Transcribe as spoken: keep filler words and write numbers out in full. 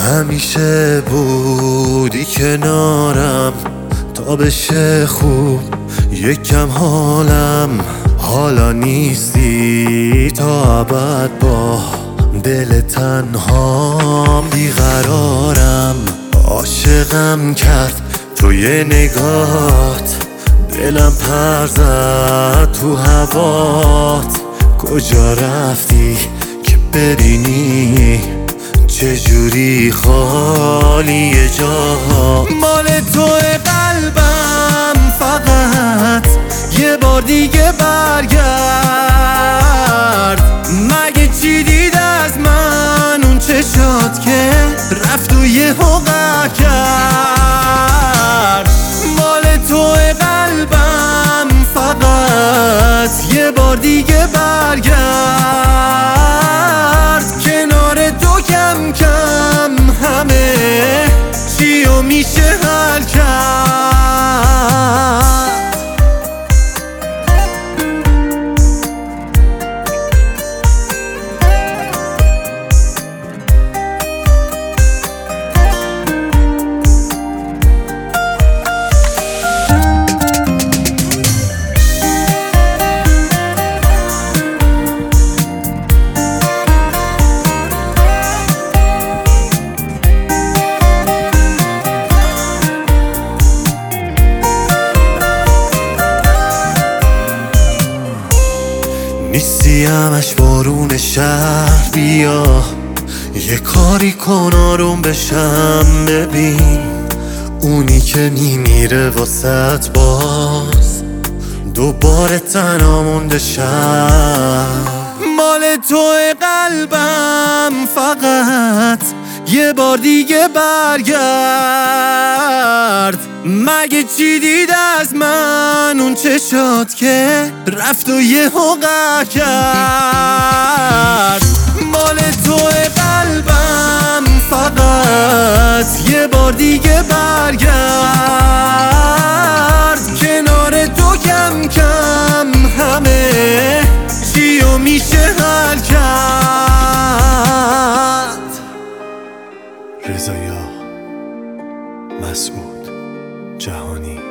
همیشه بودی کنارم تا بشه خوب یکم حالم. حالا نیستی تا ابد با دل تنهام بیقرارم. عاشقم کرد توی نگات، دلم پر زد تو هوات. کجا رفتی که ببینی چجوری خالی جاها؟ مال توی قلبم فقط یه بار دیگه برگرد. مگه چی دید از من اون چشات که رفت و یه حقه کرد؟ مال توی قلبم فقط یه بار دیگه برگرد. کنار تو کم کم همه چیو میشه حل کرد. نیستی همش بارون شهر، بیا یه کاری کن آروم بشم. ببین اونی که میمیره واسط باز دوباره تنها مونده شم. مال توی قلبم فقط یه بار دیگه برگرد. مگه چی دید از من اون چشات که رفت و یه حقه کرد؟ مال توی قلبم فقط یه بار دیگه برگرد. کنار تو کم کم همه چیو میشه حل کرد. رضا مسعود جهانی.